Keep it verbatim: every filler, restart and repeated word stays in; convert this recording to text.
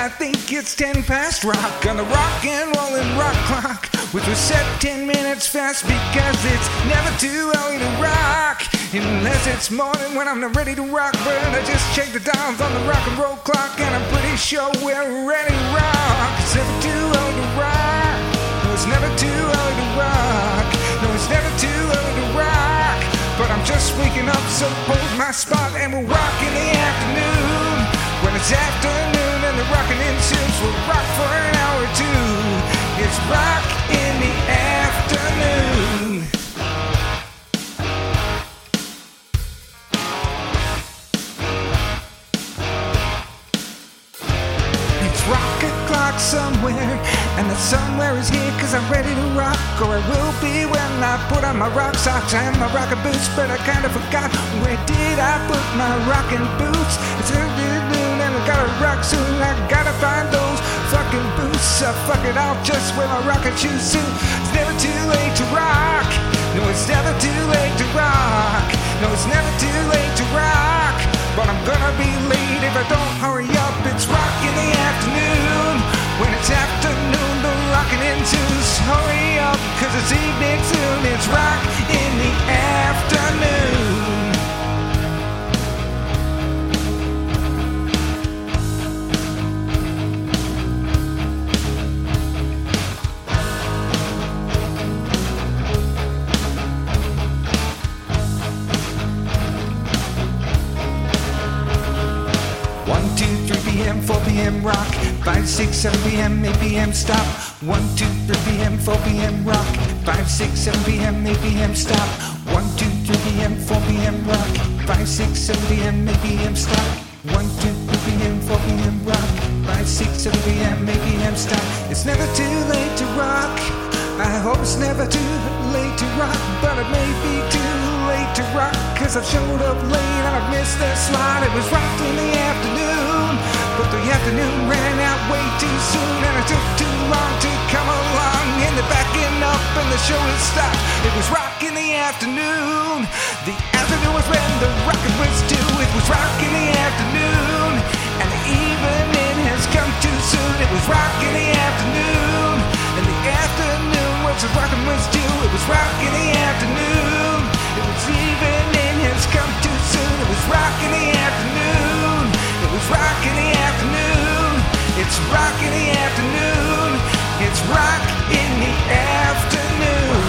I think it's ten past rock on the rock and rollin' rock clock, which was set ten minutes fast because it's never too early to rock, unless it's morning when I'm not ready to rock. But I just checked the dials on the rock and roll clock, and I'm pretty sure we're ready to rock. It's never too early to rock. No, it's never too early to rock. No, it's never too early to rock. But I'm just waking up, so hold my spot, and we'll rock in the afternoon. When it's afternoon and the rockin' ensues, we'll rock for an hour or two. It's rock in the afternoon. It's rock o'clock somewhere, and the somewhere is here, cause I'm ready to rock, or I will be when I put on my rock socks and my rockin' boots. But I kinda forgot, where did I put my rockin' boots? It's early noon and I gotta rock soon. I gotta find those fucking boots. I fuck it, I'll just wear my rockin' shoes soon. It's never too late to rock. No, it's never too late to rock. No, it's never too late to rock. But I'm gonna be late if I don't hurry up. It's rock in the afternoon. When it's afternoon, the rockin' ensues. Hurry up, cause it's evening soon. It's rock in the afternoon. one, two, three p.m., four p.m. rock. five, six, seven p.m., eight p.m. stop. one, two, three p.m., four p.m. rock. five, six, seven p.m., eight p.m. stop. one, two, three p.m., four p.m. rock. five, six, seven p.m., eight p.m. stop. one, two, three p.m., four p.m. rock. five, six, seven p.m., eight p.m. stop. It's never too late to rock. I hope it's never too late to rock, but it may be too late to rock, cause I've showed up late and I've missed that slot. It was rock in the afternoon, but the afternoon ran out way too soon, and it took too long to come along, and they're backing up and the show has stopped. It was rock in the afternoon. The afternoon was when the rockin' was due. It was rock in the afternoon, and the evening has come too soon. It was rock in the afternoon, and the afternoon was the rockin' was due. It was rock in the afternoon. It was evening has come too soon. It was rock in the afternoon. It was rock in the afternoon. It's rock in the afternoon. It's rock in the afternoon.